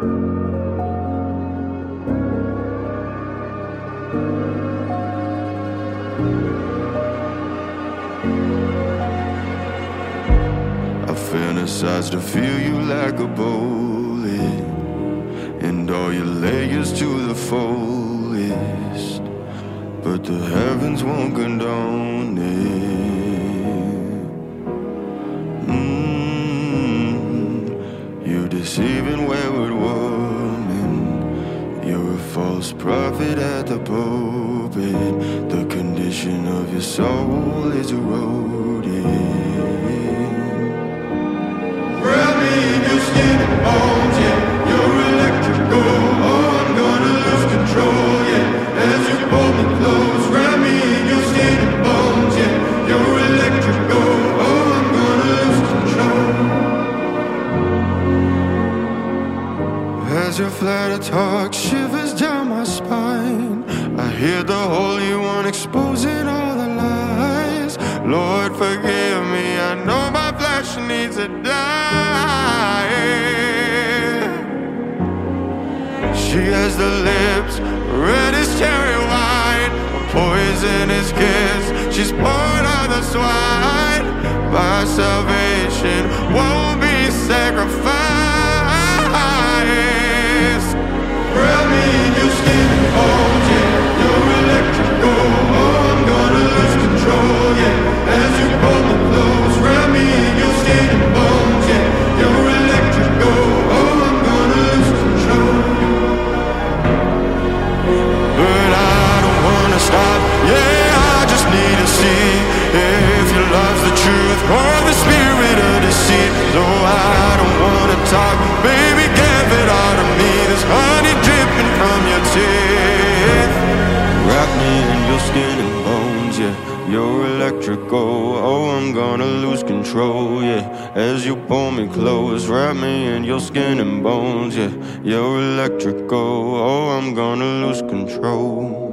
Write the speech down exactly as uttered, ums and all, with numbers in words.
I fantasize to feel you like a bullet, and all your layers to the fullest, but the heavens won't condone it. mm, You're deceiving wayward woman, you're a false prophet at the pulpit. The condition of your soul is eroded. Wrap me in your skin and bones, yeah. You're electrical, oh, I'm gonna lose control, yeah. As you pull me close, wrap me in your skin and bones, yeah. You're electrical, oh, I'm gonna lose control. As your flatter talk shivers down my spine, I hear the Holy One exposing all the lies. Lord, forgive me, I know my flesh needs to die. She has the lips, red as cherry wine, a poisonous kiss, she's poured on the swine. My salvation won't be sacrificed. Wrap me in your skin and bones, yeah. You're electrical, oh, I'm gonna lose control, yeah. As you pull me close, wrap me in your skin and bones, yeah. You're electrical, oh, I'm gonna lose control. But I don't wanna stop, yeah, I just need to see if your love's the truth or the spirit of deceit. Though I don't wanna talk, baby, give it all to me. There's honey dripping from your teeth. Wrap me in your skin and bones, yeah. You're electrical, oh, I'm gonna lose control, yeah. As you pull me close, wrap me in your skin and bones, yeah. You're electrical, oh, I'm gonna lose control.